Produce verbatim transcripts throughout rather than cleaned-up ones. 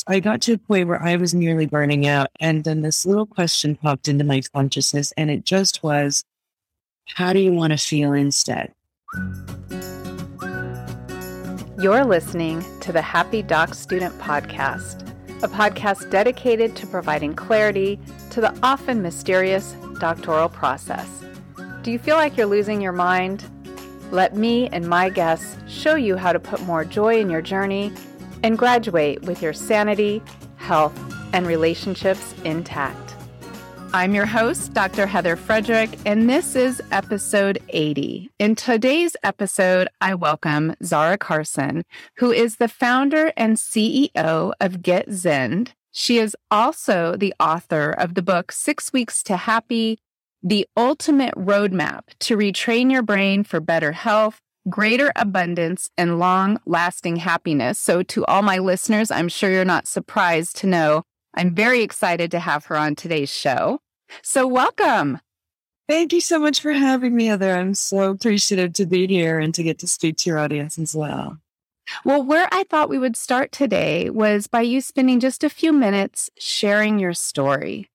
I got to a point where I was nearly burning out. And then this little question popped into my consciousness, and it just was, how do you want to feel instead? You're listening to the Happy Doc Student Podcast, a podcast dedicated to providing clarity to the often mysterious doctoral process. Do you feel like you're losing your mind? Let me and my guests show you how to put more joy in your journey and graduate with your sanity, health, and relationships intact. I'm your host, Doctor Heather Frederick, and this is episode eighty. In today's episode, I welcome Zara Carson, who is the founder and C E O of Get Zen. She is also the author of the book, Six Weeks to Happy, The Ultimate Roadmap to Retrain Your Brain for Better Health, Greater Abundance, and Long-Lasting Happiness. So to all my listeners, I'm sure you're not surprised to know I'm very excited to have her on today's show. So welcome. Thank you so much for having me, Heather. I'm so appreciative to be here and to get to speak to your audience as well. Well, where I thought we would start today was by you spending just a few minutes sharing your story.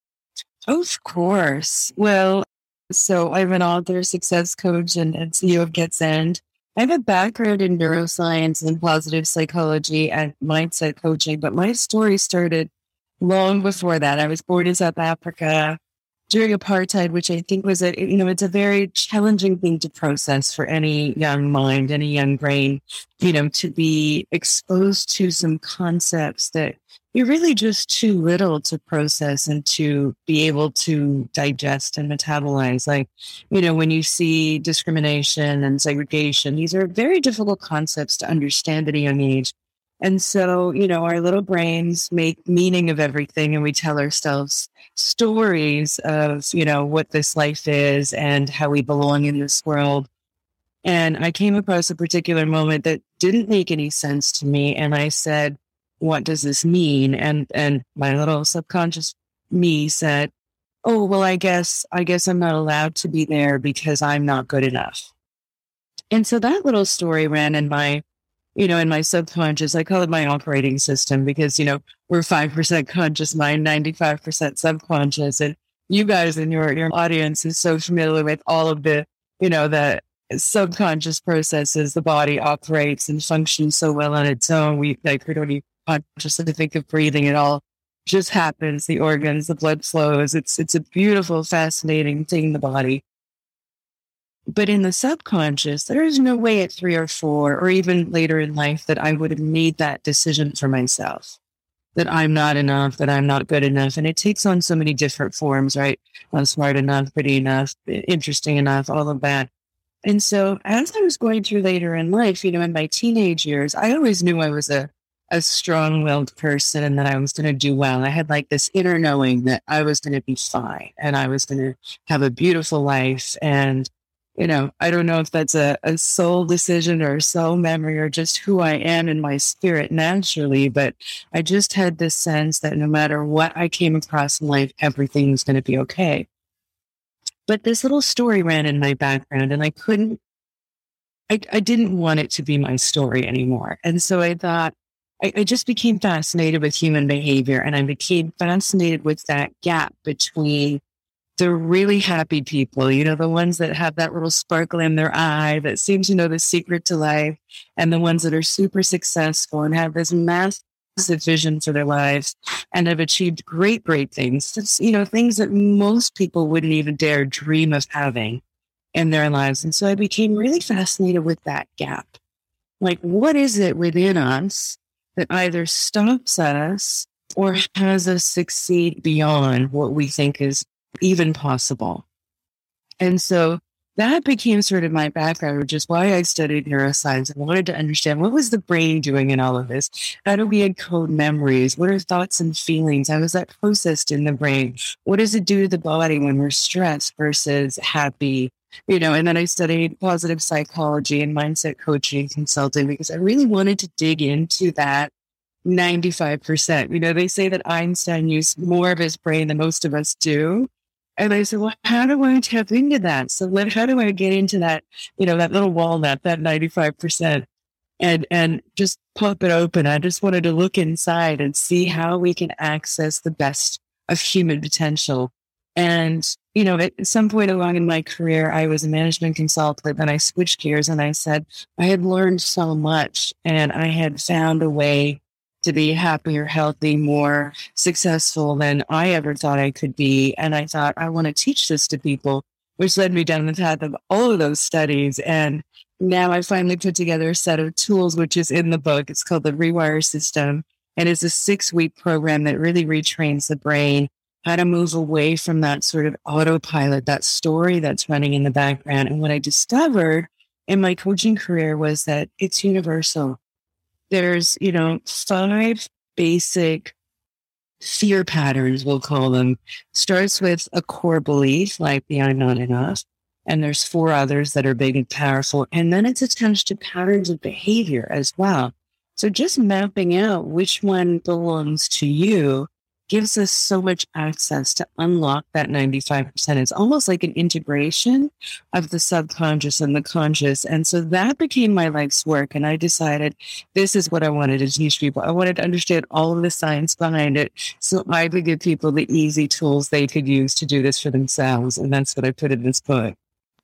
Of course. Well, so I'm an author, success coach, and, and C E O of Get Zen. I have a background in neuroscience and positive psychology and mindset coaching, but my story started long before that. I was born in South Africa during apartheid, which I think was a, you know, it's a very challenging thing to process for any young mind, any young brain, you know, to be exposed to some concepts that you're really just too little to process and to be able to digest and metabolize. Like, you know, when you see discrimination and segregation, these are very difficult concepts to understand at a young age. And so, you know, our little brains make meaning of everything, and we tell ourselves stories of, you know, what this life is and how we belong in this world. And I came across a particular moment that didn't make any sense to me. And I said, what does this mean? And, and my little subconscious me said, oh, well, I guess, I guess I'm not allowed to be there because I'm not good enough. And so that little story ran in my you know, in my subconscious. I call it my operating system because, you know, we're five percent conscious mind, ninety-five percent subconscious. And you guys in your, your audience is so familiar with all of the, you know, the subconscious processes. The body operates and functions so well on its own. We like, we don't even consciously think of breathing. It all just happens. The organs, the blood flows. It's, it's a beautiful, fascinating thing, the body. But in the subconscious, there is no way at three or four or even later in life that I would have made that decision for myself, that I'm not enough, that I'm not good enough. And it takes on so many different forms, right? I'm smart enough, pretty enough, interesting enough, all of that. And so as I was going through later in life, you know, in my teenage years, I always knew I was a, a strong-willed person and that I was going to do well. I had like this inner knowing that I was going to be fine and I was going to have a beautiful life. And you know, I don't know if that's a, a soul decision or a soul memory or just who I am in my spirit naturally, but I just had this sense that no matter what I came across in life, everything was going to be okay. But this little story ran in my background and I couldn't, I, I didn't want it to be my story anymore. And so I thought, I, I just became fascinated with human behavior and I became fascinated with that gap between the really happy people, you know, the ones that have that little sparkle in their eye that seem to know the secret to life, and the ones that are super successful and have this massive vision for their lives and have achieved great, great things. It's, you know, things that most people wouldn't even dare dream of having in their lives. And so I became really fascinated with that gap. Like, what is it within us that either stops us or has us succeed beyond what we think is even possible? And so that became sort of my background, which is why I studied neuroscience and wanted to understand what was the brain doing in all of this? How do we encode memories? What are thoughts and feelings? How is that processed in the brain? What does it do to the body when we're stressed versus happy? You know, and then I studied positive psychology and mindset coaching and consulting because I really wanted to dig into that ninety-five percent. You know, they say that Einstein used more of his brain than most of us do. And I said, well, how do I tap into that? So let, how do I get into that, you know, that little walnut, that ninety-five percent? and, and just pop it open. I just wanted to look inside and see how we can access the best of human potential. And, you know, at some point along in my career, I was a management consultant, and I switched gears and I said, I had learned so much and I had found a way to be happier, healthy, more successful than I ever thought I could be. And I thought, I want to teach this to people, which led me down the path of all of those studies. And now I finally put together a set of tools, which is in the book. It's called the Rewire System. And it's a six week program that really retrains the brain how to move away from that sort of autopilot, that story that's running in the background. And what I discovered in my coaching career was that it's universal. There's, you know, five basic fear patterns, we'll call them. Starts with a core belief like the I'm not enough. And there's four others that are big and powerful. And then it's attached to patterns of behavior as well. So just mapping out which one belongs to you gives us so much access to unlock that ninety-five percent. It's almost like an integration of the subconscious and the conscious. And so that became my life's work. And I decided this is what I wanted to teach people. I wanted to understand all of the science behind it so I could give people the easy tools they could use to do this for themselves. And that's what I put in this book.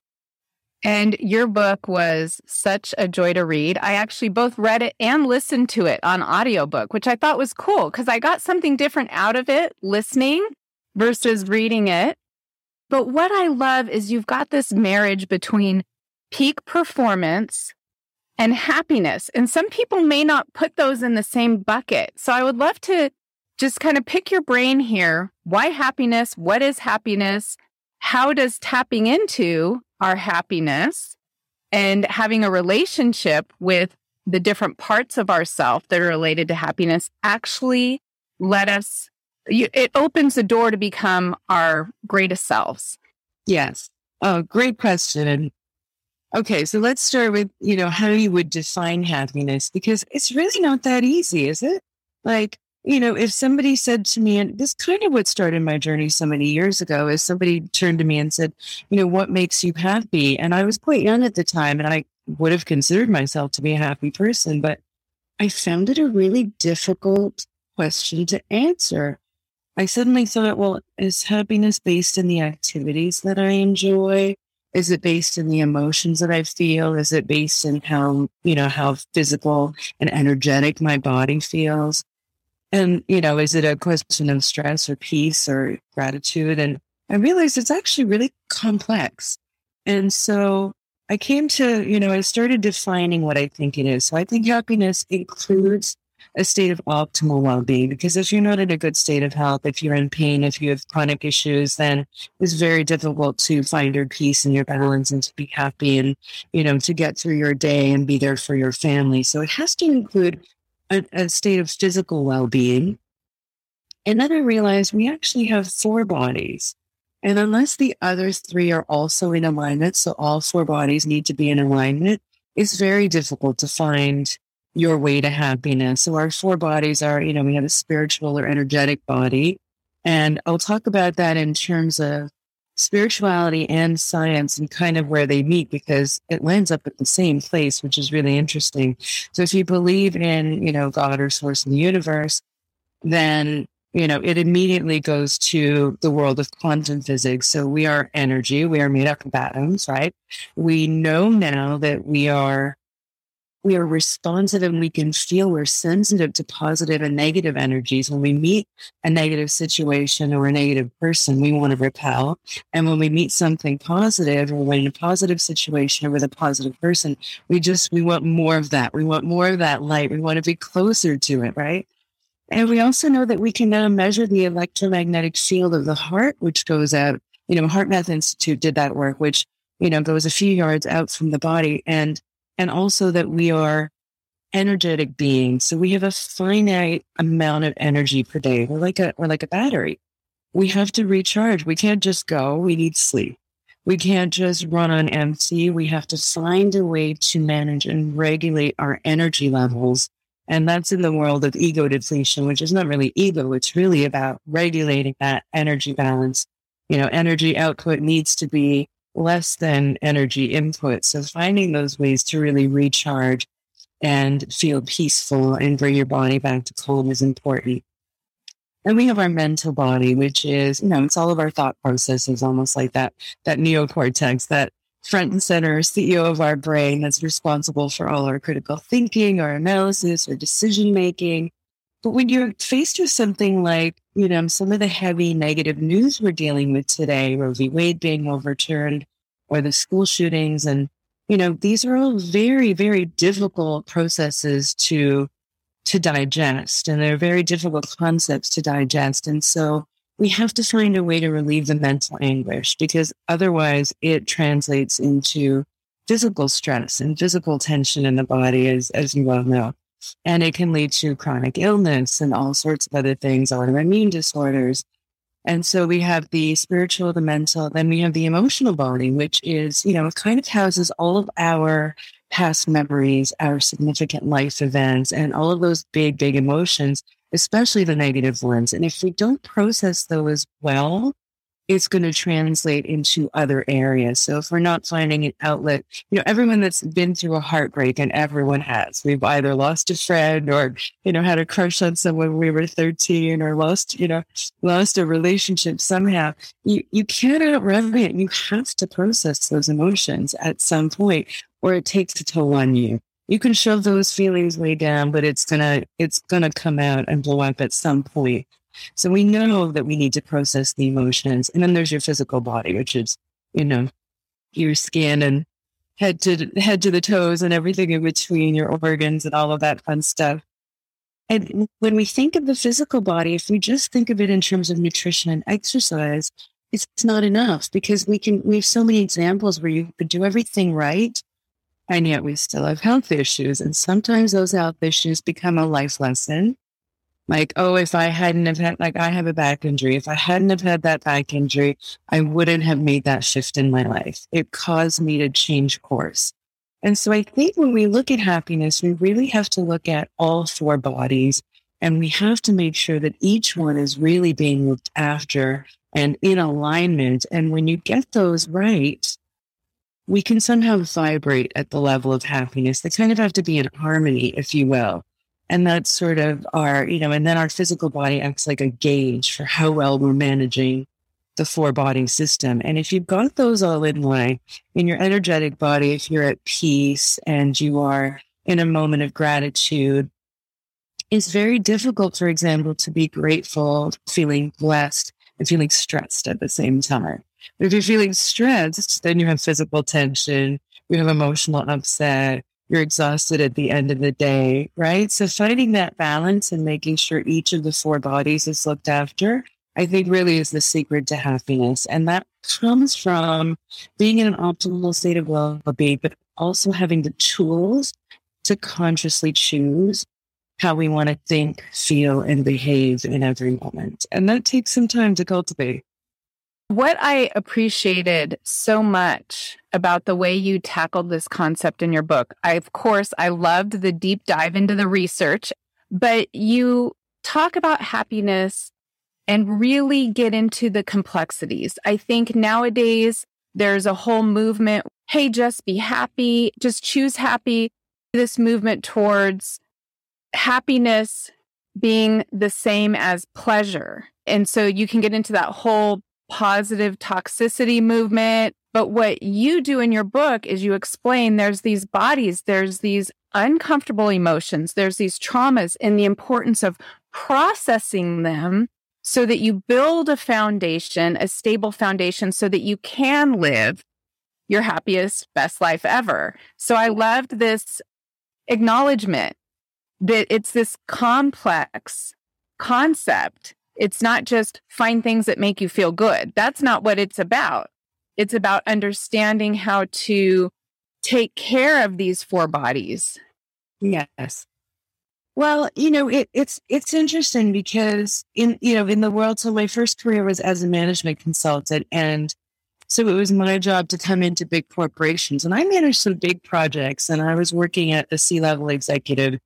And your book was such a joy to read. I actually both read it and listened to it on audiobook, which I thought was cool because I got something different out of it listening versus reading it. But what I love is you've got this marriage between peak performance and happiness. And some people may not put those in the same bucket. So I would love to just kind of pick your brain here. Why happiness? What is happiness? How does tapping into our happiness and having a relationship with the different parts of ourself that are related to happiness actually let us, it opens the door to become our greatest selves? Yes. Oh, great question. And okay, so let's start with, you know, how you would define happiness, because it's really not that easy, is it? Like, you know, if somebody said to me, and this kind of what started my journey so many years ago, is somebody turned to me and said, you know, what makes you happy? And I was quite young at the time, and I would have considered myself to be a happy person, but I found it a really difficult question to answer. I suddenly thought, well, is happiness based in the activities that I enjoy? Is it based in the emotions that I feel? Is it based in how, you know, how physical and energetic my body feels? And, you know, is it a question of stress or peace or gratitude? And I realized it's actually really complex. And so I came to, you know, I started defining what I think it is. So I think happiness includes a state of optimal well-being, because if you're not in a good state of health, if you're in pain, if you have chronic issues, then it's very difficult to find your peace and your balance and to be happy and, you know, to get through your day and be there for your family. So it has to include A, a state of physical well-being. And then I realized we actually have four bodies. And unless the other three are also in alignment, so all four bodies need to be in alignment, it's very difficult to find your way to happiness. So our four bodies are, you know, we have a spiritual or energetic body. And I'll talk about that in terms of spirituality and science and kind of where they meet, because it lands up at the same place, which is really interesting. So if you believe in, you know, God or source in the universe, then, you know, it immediately goes to the world of quantum physics. So we are energy. We are made up of atoms, right? We know now that we are We are responsive and we can feel we're sensitive to positive and negative energies. When we meet a negative situation or a negative person, we want to repel. And when we meet something positive, or when in a positive situation or with a positive person, we just, we want more of that. We want more of that light. We want to be closer to it, right? And we also know that we can now measure the electromagnetic field of the heart, which goes out, you know, HeartMath Institute did that work, which, you know, goes a few yards out from the body. And And also that we are energetic beings. So we have a finite amount of energy per day. We're like a, we're like a battery. We have to recharge. We can't just go. We need sleep. We can't just run on empty. We have to find a way to manage and regulate our energy levels. And that's in the world of ego depletion, which is not really ego. It's really about regulating that energy balance. You know, energy output needs to be less than energy input. So finding those ways to really recharge and feel peaceful and bring your body back to calm is important. And we have our mental body, which is, you know, it's all of our thought processes, almost like that, that neocortex, that front and center C E O of our brain that's responsible for all our critical thinking, our analysis, our decision making. But when you're faced with something like, you know, some of the heavy negative news we're dealing with today, Roe v. Wade being overturned, or the school shootings, and, you know, these are all very, very difficult processes to to digest, and they're very difficult concepts to digest. And so we have to find a way to relieve the mental anguish, because otherwise it translates into physical stress and physical tension in the body, as, as you well know. And it can lead to chronic illness and all sorts of other things, autoimmune disorders. And so we have the spiritual, the mental, then we have the emotional body, which is, you know, it kind of houses all of our past memories, our significant life events, and all of those big, big emotions, especially the negative ones. And if we don't process those well, it's going to translate into other areas. So if we're not finding an outlet, you know, everyone that's been through a heartbreak, and everyone has, we've either lost a friend or, you know, had a crush on someone when we were thirteen, or lost, you know, lost a relationship somehow. You, you can't outrun it. You have to process those emotions at some point, or it takes a toll on you. You can shove those feelings way down, but it's gonna, it's gonna come out and blow up at some point. So we know that we need to process the emotions. And then there's your physical body, which is, you know, your skin and head to head to the toes and everything in between, your organs and all of that fun stuff. And when we think of the physical body, if we just think of it in terms of nutrition and exercise, it's not enough, because we can, we have so many examples where you could do everything right, and yet we still have health issues. And sometimes those health issues become a life lesson. Like, oh, if I hadn't have had, like I have a back injury, if I hadn't have had that back injury, I wouldn't have made that shift in my life. It caused me to change course. And so I think when we look at happiness, we really have to look at all four bodies, and we have to make sure that each one is really being looked after and in alignment. And when you get those right, we can somehow vibrate at the level of happiness. They kind of have to be in harmony, if you will. And that's sort of our, you know, and then our physical body acts like a gauge for how well we're managing the four body system. And if you've got those all in line, in your energetic body, if you're at peace and you are in a moment of gratitude, it's very difficult, for example, to be grateful, feeling blessed, and feeling stressed at the same time. But if you're feeling stressed, then you have physical tension, you have emotional upset, you're exhausted at the end of the day, right? So finding that balance and making sure each of the four bodies is looked after, I think really is the secret to happiness. And that comes from being in an optimal state of well-being, but also having the tools to consciously choose how we want to think, feel, and behave in every moment. And that takes some time to cultivate. What I appreciated so much about the way you tackled this concept in your book, I, of course, I loved the deep dive into the research, but you talk about happiness and really get into the complexities. I think nowadays there's a whole movement, hey, just be happy, just choose happy. This movement towards happiness being the same as pleasure. And so you can get into that whole positive toxicity movement. But what you do in your book is you explain there's these bodies, there's these uncomfortable emotions, there's these traumas, and the importance of processing them so that you build a foundation, a stable foundation, so that you can live your happiest, best life ever. So I loved this acknowledgement that it's this complex concept. It's not just find things that make you feel good. That's not what it's about. It's about understanding how to take care of these four bodies. Yes. Well, you know, it, it's it's interesting because in you know in the world, so my first career was as a management consultant, and so it was my job to come into big corporations, and I managed some big projects, and I was working at the C-level executive.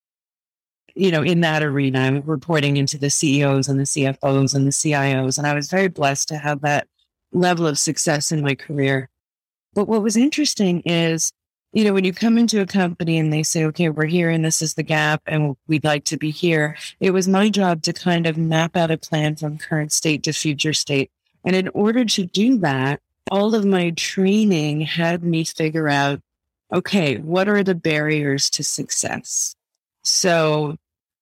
You know, in that arena, I'm reporting into the C E Os and the C F Os and the C I Os. And I was very blessed to have that level of success in my career. But what was interesting is you know, when you come into a company and they say, okay, we're here and this is the gap and we'd like to be here, it was my job to kind of map out a plan from current state to future state. And in order to do that, all of my training had me figure out, okay, what are the barriers to success? So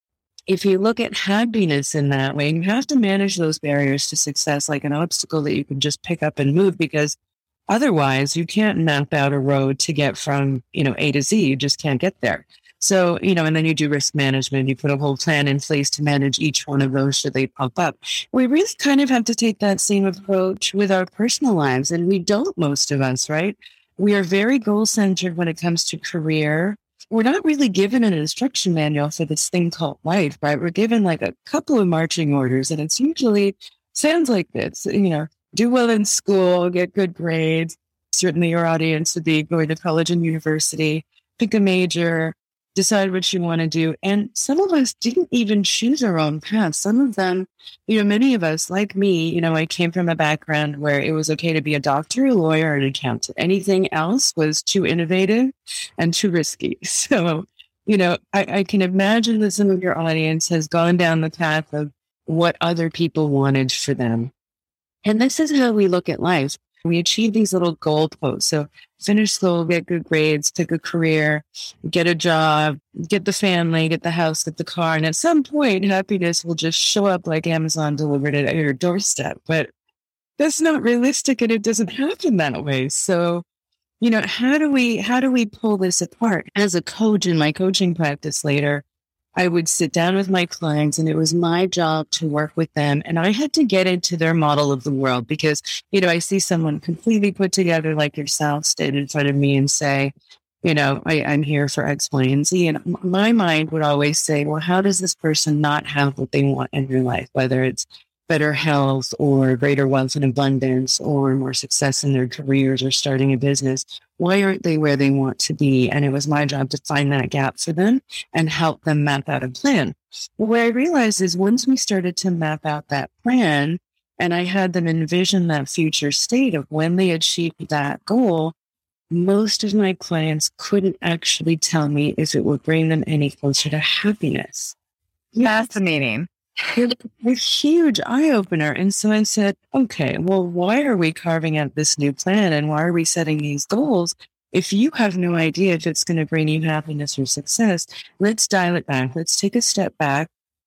if you look at happiness in that way, you have to manage those barriers to success like an obstacle that you can just pick up and move, because otherwise you can't map out a road to get from, you know, A to Z. You just can't get there. So, you know, and then you do risk management. You put a whole plan in place to manage each one of those should they pop up. We really kind of have to take that same approach with our personal lives. And we don't, most of us, right? We are very goal-centered when it comes to career. We're not really given an instruction manual for this thing called life, right? We're given like a couple of marching orders, and it's usually sounds like this, you know, do well in school, get good grades. Certainly your audience would be going to college and university, pick a major, decide what you want to do. And some of us didn't even choose our own path. Some of them, you know, many of us, like me, you know, I came from a background where it was okay to be a doctor, a lawyer, an accountant. Anything else was too innovative and too risky. So, you know, I, I can imagine that some of your audience has gone down the path of what other people wanted for them. And this is how we look at life. We achieve these little goalposts. So finish school, get good grades, pick a career, get a job, get the family, get the house, get the car. And at some point, happiness will just show up like Amazon delivered it at your doorstep. But that's not realistic, and it doesn't happen that way. So, you know, how do we, how do we pull this apart? As a coach in my coaching practice later, I would sit down with my clients, and it was my job to work with them. And I had to get into their model of the world because, you know, I see someone completely put together like yourself stand in front of me and say, you know, I, I'm here for X, Y, and Z. And my mind would always say, well, how does this person not have what they want in their life, whether it's better health or greater wealth and abundance or more success in their careers or starting a business? Why aren't they where they want to be? And it was my job to find that gap for them and help them map out a plan. But what I realized is once we started to map out that plan and I had them envision that future state of when they achieved that goal, most of my clients couldn't actually tell me if it would bring them any closer to happiness. Fascinating. It was a huge eye-opener. And so I said, okay, well, why are we carving out this new plan and why are we setting these goals? If you have no idea if it's going to bring you happiness or success, let's dial it back. Let's take a step back.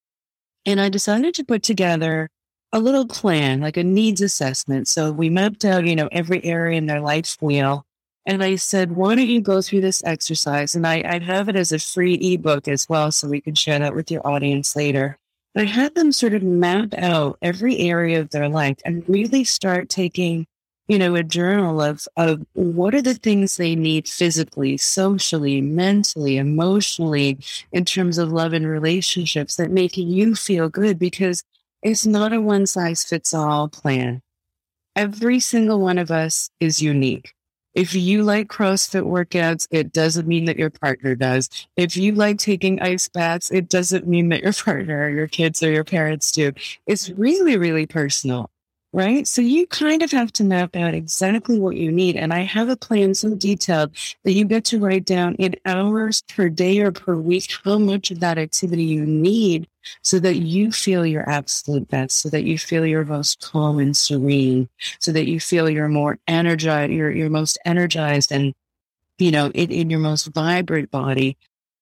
And I decided to put together a little plan, like a needs assessment. So we mapped out, you know, every area in their life wheel. And I said, why don't you go through this exercise? And I, I'd have it as a free ebook as well, so we could share that with your audience later. I had them sort of map out every area of their life and really start taking, you know, a journal of, of what are the things they need physically, socially, mentally, emotionally, in terms of love and relationships that make you feel good, because it's not a one size fits all plan. Every single one of us is unique. If you like CrossFit workouts, it doesn't mean that your partner does. If you like taking ice baths, it doesn't mean that your partner or your kids or your parents do. It's really, really personal, right? So you kind of have to map out exactly what you need. And I have a plan so detailed that you get to write down in hours per day or per week how much of that activity you need so that you feel your absolute best, so that you feel your most calm and serene, so that you feel you're more energized, you're, you're most energized and, you know, in, in your most vibrant body,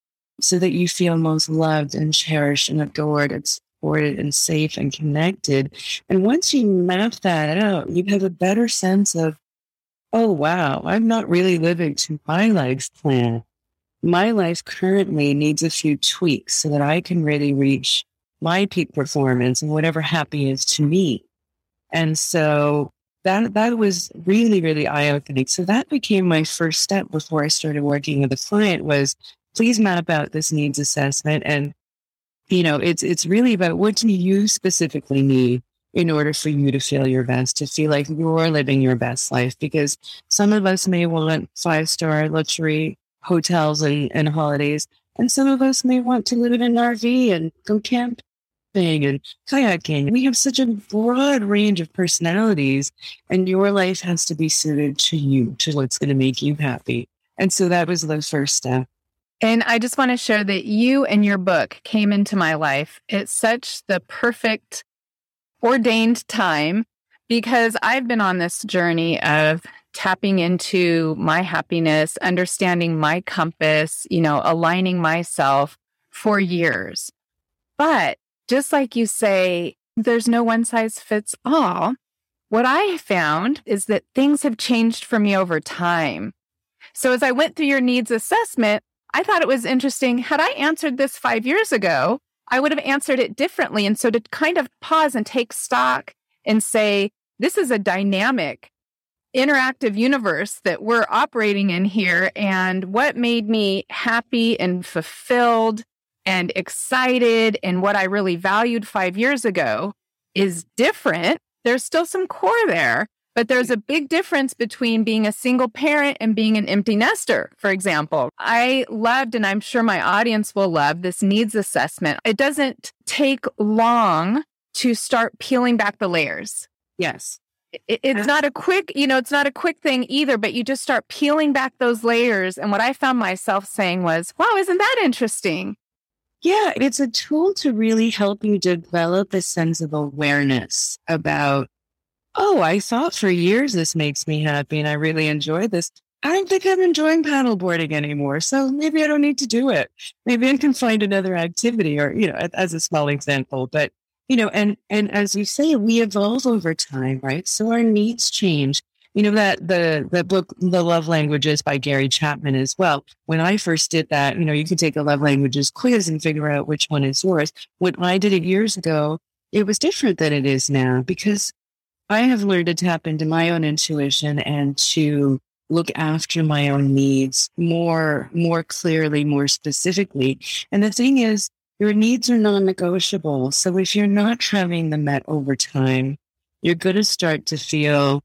so that you feel most loved and cherished and adored and supported and safe and connected. And once you map that out, you have a better sense of, oh, wow, I'm not really living to my life's plan. My life currently needs a few tweaks so that I can really reach my peak performance and whatever happy is to me. And so that that was really, really eye-opening. So that became my first step before I started working with a client was, please map out this needs assessment. And, you know, it's it's really about what do you specifically need in order for you to feel your best, to feel like you're living your best life. Because some of us may want five-star luxury hotels and, and holidays. And some of us may want to live in an R V and go camping and kayaking. We have such a broad range of personalities, and your life has to be suited to you, to what's going to make you happy. And so that was the first step. And I just want to share that you and your book came into my life at such the perfect ordained time, because I've been on this journey of tapping into my happiness, understanding my compass, you know, aligning myself for years. But just like you say, there's no one size fits all. What I found is that things have changed for me over time. So as I went through your needs assessment, I thought it was interesting. Had I answered this five years ago, I would have answered it differently. And so to kind of pause and take stock and say, this is a dynamic, interactive universe that we're operating in here. And what made me happy and fulfilled and excited and what I really valued five years ago is different. There's still some core there, but there's a big difference between being a single parent and being an empty nester, for example. I loved, and I'm sure my audience will love, this needs assessment. It doesn't take long to start peeling back the layers. Yes. It, it's not a quick, you know, it's not a quick thing either, but you just start peeling back those layers. And what I found myself saying was, wow, isn't that interesting? Yeah, it's a tool to really help you develop a sense of awareness about, oh, I thought for years this makes me happy and I really enjoy this. I don't think I'm enjoying paddleboarding anymore, so maybe I don't need to do it. Maybe I can find another activity, or, you know, as a small example. But, you know, and and as you say, we evolve over time, right? So our needs change. You know, that the the book, The Love Languages by Gary Chapman as well. When I first did that, you know, you could take a love languages quiz and figure out which one is yours. When I did it years ago, it was different than it is now, because I have learned to tap into my own intuition and to look after my own needs more, more clearly, more specifically. And the thing is, your needs are non-negotiable. So if you're not having them met over time, you're going to start to feel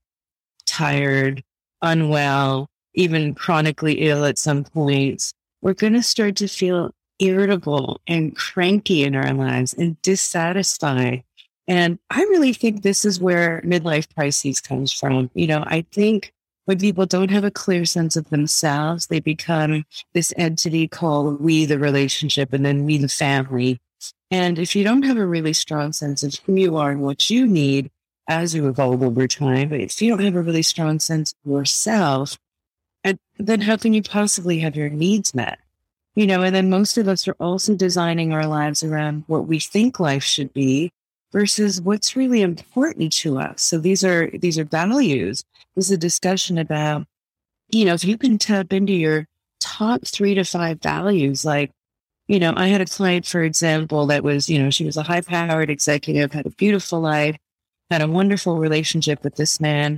tired, unwell, even chronically ill at some points. We're going to start to feel irritable and cranky in our lives and dissatisfied. And I really think this is where midlife crises comes from. You know, I think when people don't have a clear sense of themselves, they become this entity called we, the relationship, and then we, the family. And if you don't have a really strong sense of who you are and what you need as you evolve over time, but if you don't have a really strong sense of yourself, and then how can you possibly have your needs met? You know, and then most of us are also designing our lives around what we think life should be versus what's really important to us. So these are these are values. This is a discussion about, you know, if you can tap into your top three to five values, like, you know, I had a client, for example, that was, you know, she was a high-powered executive, had a beautiful life, had a wonderful relationship with this man.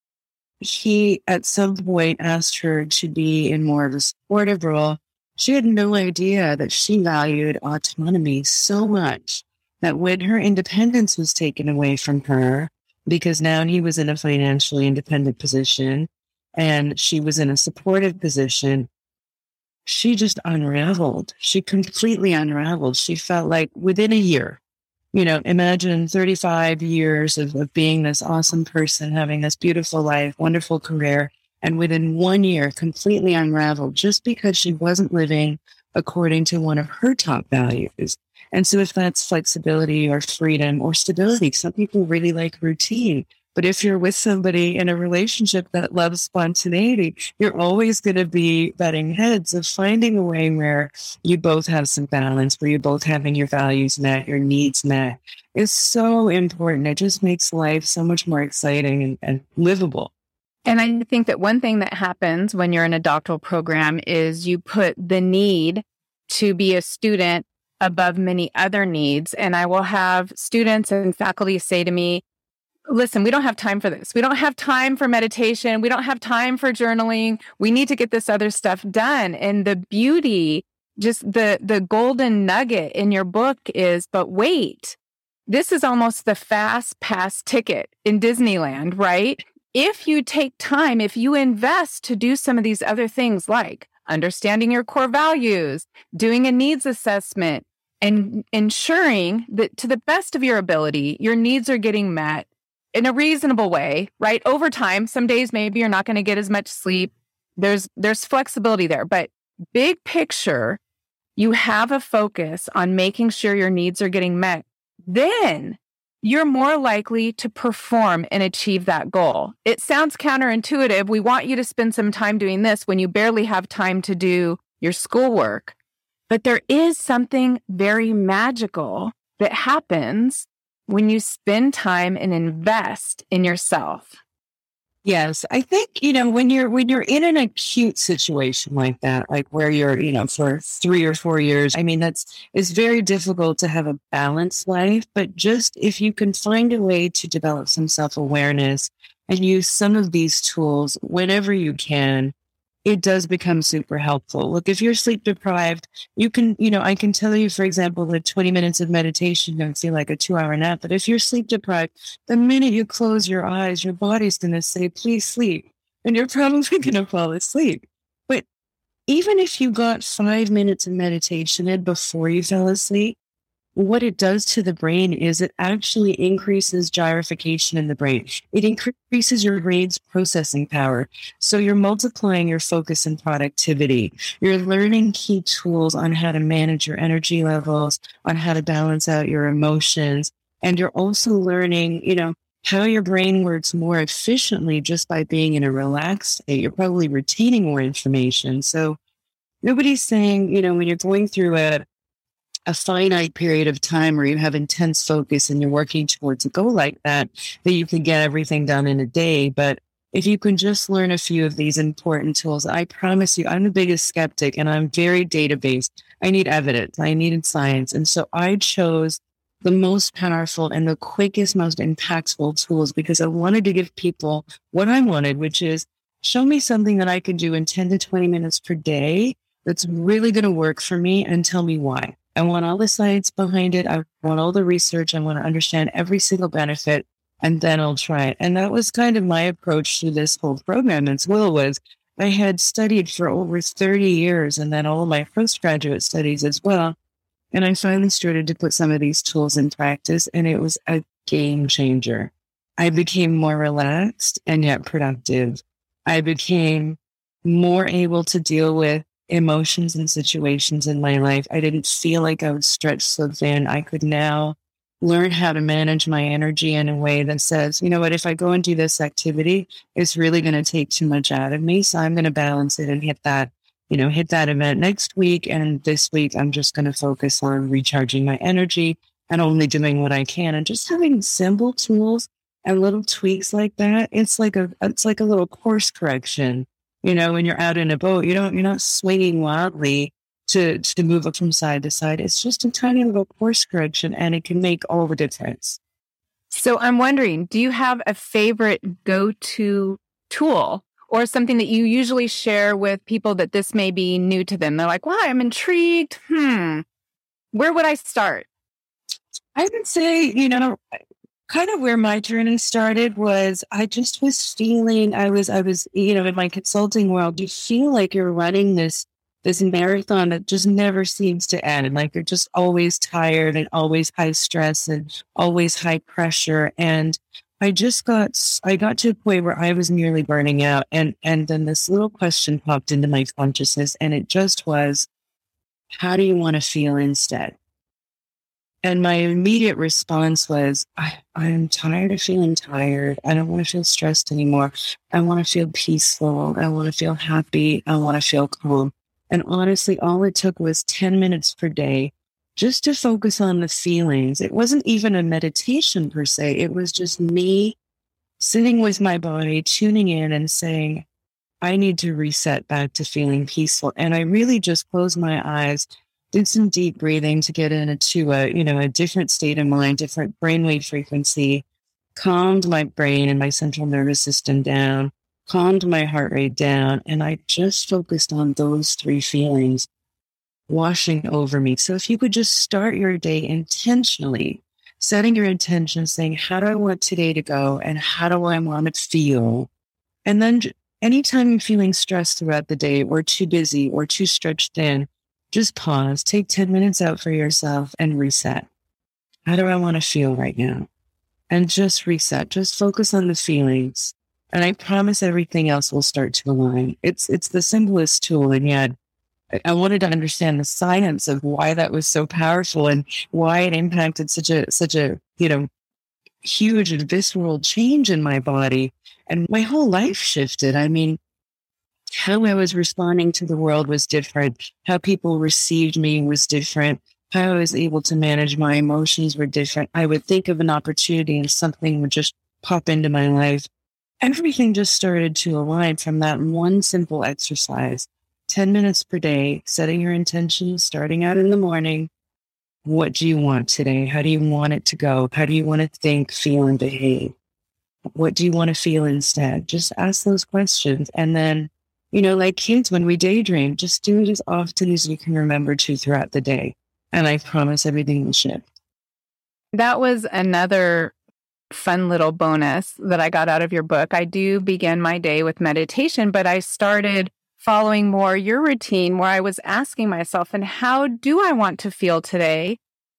He, at some point, asked her to be in more of a supportive role. She had no idea that she valued autonomy so much that when her independence was taken away from her, because now he was in a financially independent position and she was in a supportive position, she just unraveled. She completely unraveled. She felt like within a year, you know, imagine thirty-five years of, of being this awesome person, having this beautiful life, wonderful career, and within one year, completely unraveled just because she wasn't living according to one of her top values. And so if that's flexibility or freedom or stability, some people really like routine. But if you're with somebody in a relationship that loves spontaneity, you're always going to be butting heads of finding a way where you both have some balance, where you're both having your values met, your needs met. It's so important. It just makes life so much more exciting and, and livable. And I think that one thing that happens when you're in a doctoral program is you put the need to be a student above many other needs. And I will have students and faculty say to me, listen, we don't have time for this. We don't have time for meditation. We don't have time for journaling. We need to get this other stuff done. And the beauty, just the, the golden nugget in your book is, but wait, this is almost the fast pass ticket in Disneyland, right? If you take time, if you invest to do some of these other things like understanding your core values, doing a needs assessment, and ensuring that to the best of your ability, your needs are getting met in a reasonable way, right? Over time, some days maybe you're not going to get as much sleep. there's there's flexibility there, but big picture, you have a focus on making sure your needs are getting met, then you're more likely to perform and achieve that goal. It sounds counterintuitive. We want you to spend some time doing this when you barely have time to do your schoolwork. But there is something very magical that happens when you spend time and invest in yourself. Yes, I think, you know, when you're when you're in an acute situation like that, like where you're, you know, for three or four years, I mean, that's it's very difficult to have a balanced life. But just if you can find a way to develop some self-awareness and use some of these tools whenever you can, it does become super helpful. Look, if you're sleep deprived, you can, you know, I can tell you, for example, that twenty minutes of meditation don't feel like a two hour nap. But if you're sleep deprived, the minute you close your eyes, your body's going to say, please sleep. And you're probably going to fall asleep. But even if you got five minutes of meditation in before you fell asleep, what it does to the brain is it actually increases gyrification in the brain. It increases your brain's processing power. So you're multiplying your focus and productivity. You're learning key tools on how to manage your energy levels, on how to balance out your emotions. And you're also learning, you know, how your brain works more efficiently just by being in a relaxed state. You're probably retaining more information. So nobody's saying, you know, when you're going through a a finite period of time where you have intense focus and you're working towards a goal like that, that you can get everything done in a day. But if you can just learn a few of these important tools, I promise you, I'm the biggest skeptic and I'm very data-based. I need evidence. I needed science. And so I chose the most powerful and the quickest, most impactful tools because I wanted to give people what I wanted, which is show me something that I can do in ten to twenty minutes per day that's really going to work for me and tell me why. I want all the science behind it. I want all the research. I want to understand every single benefit, and then I'll try it. And that was kind of my approach to this whole program as well. Was I had studied for over thirty years and then all of my postgraduate studies as well. And I finally started to put some of these tools in practice, and it was a game changer. I became more relaxed and yet productive. I became more able to deal with emotions and situations in my life. I didn't feel like I was stretched so thin. I could now learn how to manage my energy in a way that says, you know what, if I go and do this activity, it's really going to take too much out of me. So I'm going to balance it and hit that, you know, hit that event next week. And this week, I'm just going to focus on recharging my energy and only doing what I can. And just having simple tools and little tweaks like that, it's like a, it's like a little course correction. You know, when you're out in a boat, you don't, you're not swinging wildly to, to move it from side to side. It's just a tiny little course correction and it can make all the difference. So I'm wondering, do you have a favorite go-to tool or something that you usually share with people that this may be new to them? They're like, wow, I'm intrigued. Hmm. Where would I start? I would say, you know, kind of where my journey started was I just was feeling, I was, I was, you know, in my consulting world, you feel like you're running this, this marathon that just never seems to end. Like you're just always tired and always high stress and always high pressure. And I just got, I got to a point where I was nearly burning out. And, and then this little question popped into my consciousness and it just was, how do you want to feel instead? And my immediate response was, I, I'm tired of feeling tired. I don't want to feel stressed anymore. I want to feel peaceful. I want to feel happy. I want to feel calm. And honestly, all it took was ten minutes per day just to focus on the feelings. It wasn't even a meditation per se. It was just me sitting with my body, tuning in and saying, I need to reset back to feeling peaceful. And I really just closed my eyes, did some deep breathing to get into a, you know, a different state of mind, different brainwave frequency, calmed my brain and my central nervous system down, calmed my heart rate down. And I just focused on those three feelings washing over me. So if you could just start your day intentionally, setting your intention, saying, how do I want today to go? And how do I want to feel? And then anytime you're feeling stressed throughout the day or too busy or too stretched thin, just pause, take ten minutes out for yourself and reset. How do I want to feel right now? And just reset, just focus on the feelings And I promise everything else will start to align. It's it's the simplest tool, and yet I, I wanted to understand the science of why that was so powerful and why it impacted such a such a you know huge and visceral change in my body, and my whole life shifted. I mean, how I was responding to the world was different. How people received me was different. How I was able to manage my emotions were different. I would think of an opportunity and something would just pop into my life. Everything just started to align from that one simple exercise. ten minutes per day, setting your intentions, starting out in the morning. What do you want today? How do you want it to go? How do you want to think, feel, and behave? What do you want to feel instead? Just ask those questions. And then, you know, like kids, when we daydream, just do it as often as you can remember to throughout the day. And I promise everything will shift. That was another fun little bonus that I got out of your book. I do begin my day with meditation, but I started following more your routine where I was asking myself, and how do I want to feel today?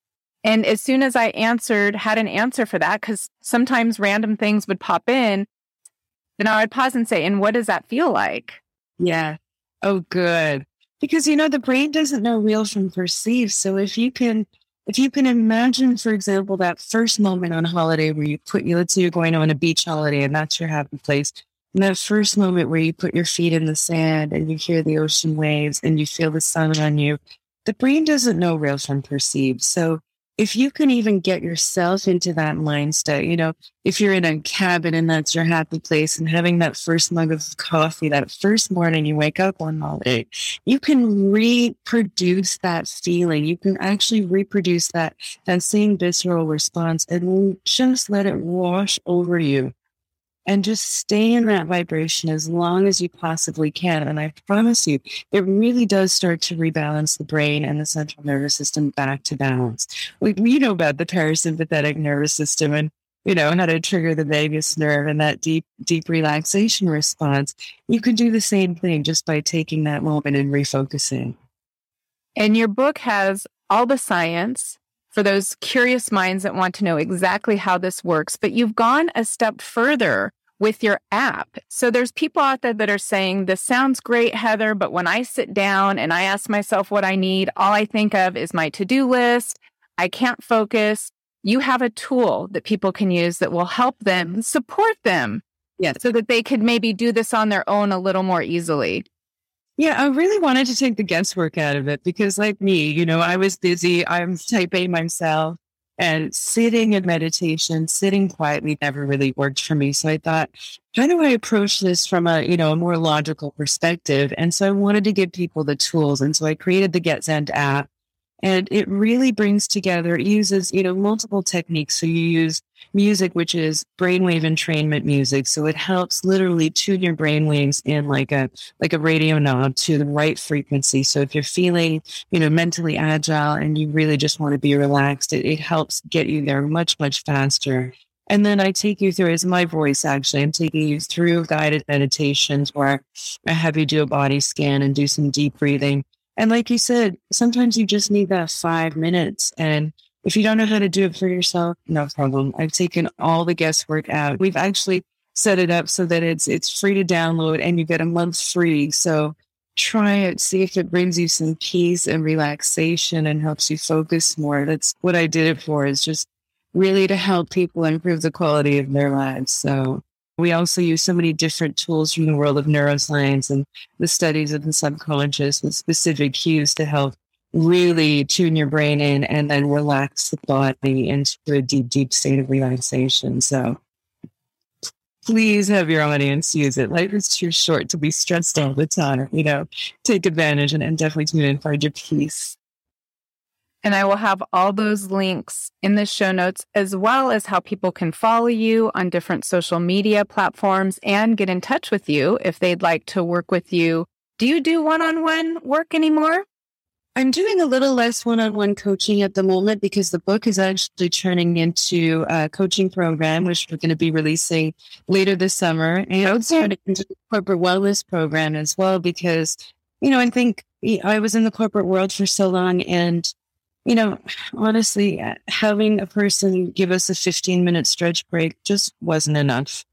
And as soon as I answered, had an answer for that, because sometimes random things would pop in, then I would pause and say, and what does that feel like? Yeah. Oh, good. Because, you know, the brain doesn't know real from perceived. So if you can, if you can imagine, for example, that first moment on holiday where you put, you, let's say you're going on a beach holiday and that's your happy place. And that first moment where you put your feet in the sand and you hear the ocean waves and you feel the sun on you, the brain doesn't know real from perceived. So if you can even get yourself into that mind state, you know, if you're in a cabin and that's your happy place and having that first mug of coffee, that first morning you wake up on holiday, you can reproduce that feeling. You can actually reproduce that, that same visceral response and just let it wash over you. And just stay in that vibration as long as you possibly can. And I promise you, it really does start to rebalance the brain and the central nervous system back to balance. We, we know about the parasympathetic nervous system and, you know, how to trigger the vagus nerve and that deep, deep relaxation response. You can do the same thing just by taking that moment and refocusing. And your book has all the science for those curious minds that want to know exactly how this works, but you've gone a step further with your app. So there's people out there that are saying, this sounds great, Heather, but when I sit down and I ask myself what I need, all I think of is my to-do list. I can't focus. You have a tool that people can use that will help them, support them, yeah, so that they could maybe do this on their own a little more easily. Yeah, I really wanted to take the guesswork out of it because like me, you know, I was busy. I'm type A myself and sitting in meditation, sitting quietly never really worked for me. So I thought, how do I approach this from a, you know, a more logical perspective? And so I wanted to give people the tools. And so I created the Get Zen app. And it really brings together, it uses, you know, multiple techniques. So you use music, which is brainwave entrainment music. So it helps literally tune your brainwaves in like a, like a radio knob to the right frequency. So if you're feeling, you know, mentally agile and you really just want to be relaxed, it, it helps get you there much, much faster. And then I take you through, it's my voice actually, I'm taking you through guided meditations where I have you do a body scan and do some deep breathing. And like you said, sometimes you just need that five minutes. And if you don't know how to do it for yourself, no problem. I've taken all the guesswork out. We've actually set it up so that it's it's free to download and you get a month free. So try it, see if it brings you some peace and relaxation and helps you focus more. That's what I did it for, is just really to help people improve the quality of their lives. So we also use so many different tools from the world of neuroscience and the studies of the subconscious and specific cues to help really tune your brain in and then relax the body into a deep, deep state of relaxation. So please have your audience use it. Life is too short to be stressed all the time. You know, take advantage and, and definitely tune in and find your peace. And I will have all those links in the show notes, as well as how people can follow you on different social media platforms and get in touch with you if they'd like to work with you. Do you do one-on-one work anymore? I'm doing a little less one-on-one coaching at the moment because the book is actually turning into a coaching program, which we're going to be releasing later this summer. And also turning into a corporate wellness program as well, because, you know, I think I was in the corporate world for so long, and you know, honestly, having a person give us a fifteen minute stretch break just wasn't enough.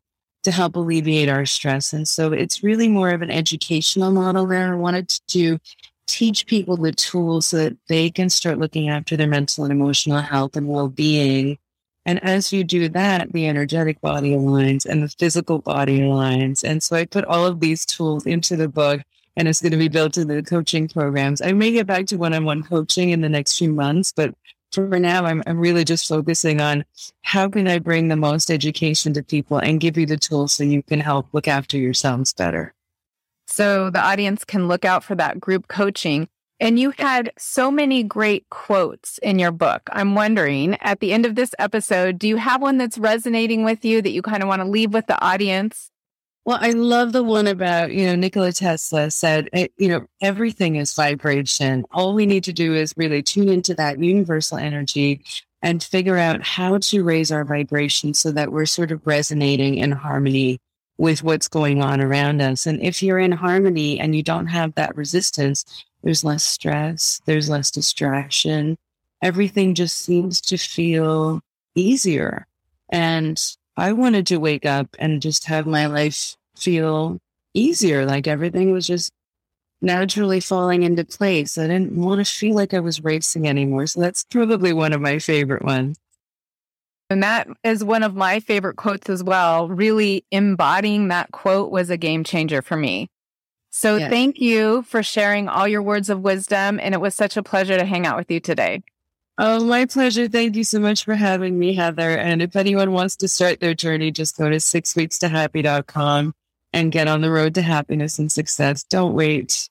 to help alleviate our stress. And so it's really more of an educational model there. I wanted to teach people the tools so that they can start looking after their mental and emotional health and well-being. And as you do that, the energetic body aligns and the physical body aligns. And so I put all of these tools into the book, and it's going to be built into the coaching programs. I may get back to one-on-one coaching in the next few months, but for now, I'm, I'm really just focusing on how can I bring the most education to people and give you the tools so you can help look after yourselves better. So the audience can look out for that group coaching. And you had so many great quotes in your book. I'm wondering, at the end of this episode, do you have one that's resonating with you that you kind of want to leave with the audience? Well, I love the one about, you know, Nikola Tesla said, you know, everything is vibration. All we need to do is really tune into that universal energy and figure out how to raise our vibration so that we're sort of resonating in harmony with what's going on around us. And if you're in harmony and you don't have that resistance, there's less stress, there's less distraction. Everything just seems to feel easier. And I wanted to wake up and just have my life feel easier, like everything was just naturally falling into place. I didn't want to feel like I was racing anymore. So that's probably one of my favorite ones. And that is one of my favorite quotes as well. Really embodying that quote was a game changer for me. So yes. Thank you for sharing all your words of wisdom. And it was such a pleasure to hang out with you today. Oh, my pleasure. Thank you so much for having me, Heather. And if anyone wants to start their journey, just go to six weeks to happy dot com and get on the road to happiness and success. Don't wait.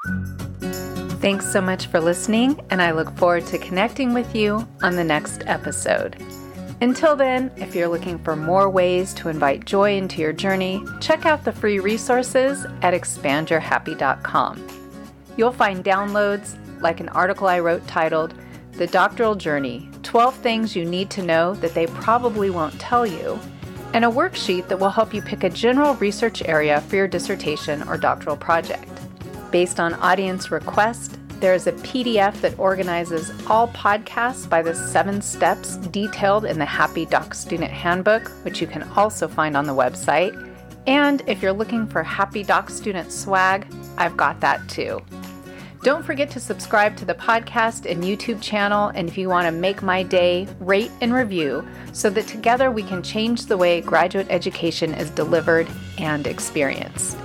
Thanks so much for listening. And I look forward to connecting with you on the next episode. Until then, if you're looking for more ways to invite joy into your journey, check out the free resources at expand your happy dot com. You'll find downloads like an article I wrote titled, The Doctoral Journey, twelve Things You Need to Know That They Probably Won't Tell You, and a worksheet that will help you pick a general research area for your dissertation or doctoral project. Based on audience request, there is a P D F that organizes all podcasts by the seven steps detailed in the Happy Doc Student Handbook, which you can also find on the website. And if you're looking for Happy Doc Student swag, I've got that too. Don't forget to subscribe to the podcast and YouTube channel. And if you want to make my day, rate and review so that together we can change the way graduate education is delivered and experienced.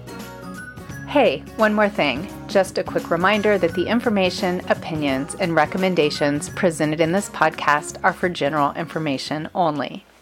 Hey, one more thing. Just a quick reminder that the information, opinions, and recommendations presented in this podcast are for general information only.